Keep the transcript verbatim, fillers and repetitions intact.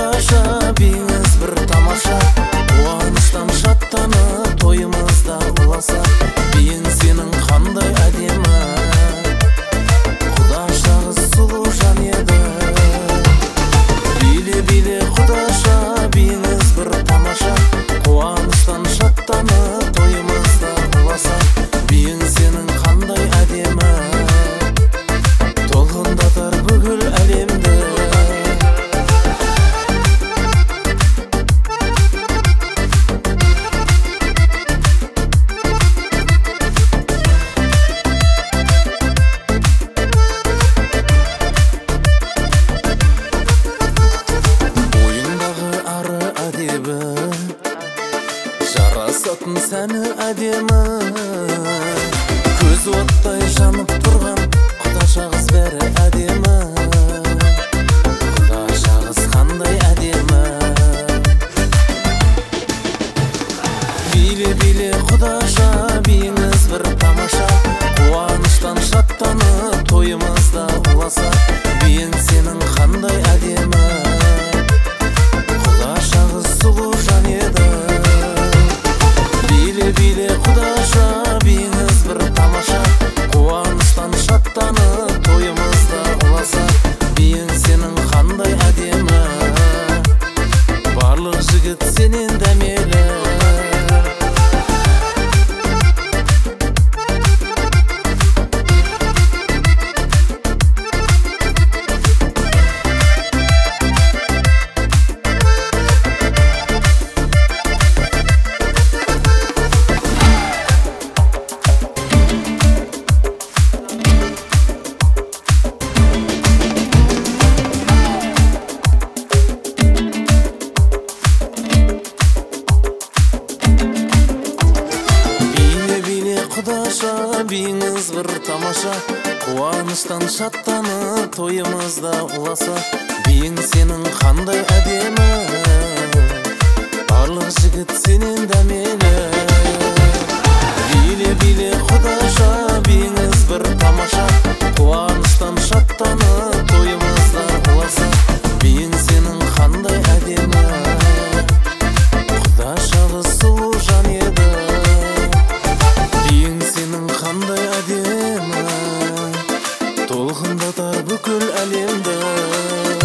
құдаша, биіңіз бір тамаша. Қуаныштан шаттанып тойымызда ұласа. Биің сенің қандай әдемі, құдаша қыз сұлу жан еді. Биле биле құдаша, биіңіз бір тамаша. Қуаныштан шаттанып тойымызда ұласа. Биің сенің қандай әдемі, толқындатар бүкіл әлемді. Жарасатын сәні әдемі, көз оттай жанып тұрған құдаша қыз бәрі әдемі. Құдаша қыз қандай әдемі. Биле биле құдаша, биіңіз бір тамаша. Қуаныштан шаттанып тойымызда ұласа. Биің сенің қандай әдемі, құдаша қыз сұлу жан еді. Биле құдаша, биіңіз бір тамаша. Қуаныштан шаттанып тойымызда ұласа. Биің сенің қандай әдемі, барлық жігіт сенен дәмелі. Құдаша, биіңіз бір тамаша. Қуаныштан шаттанып тойымызда ұласа. Биің сенің қандай әдемі, барлық жігіт сенен дәмелі. Биле биле құдаша, биіңіз бір тамаша. Қуаныштан шаттанып тойымызда ұласа. Биің сенің қандай әдемі, құдаша қыз сұлу жан еді. Биің сенің қандай әдемі, толқындатар бүкіл әлемді.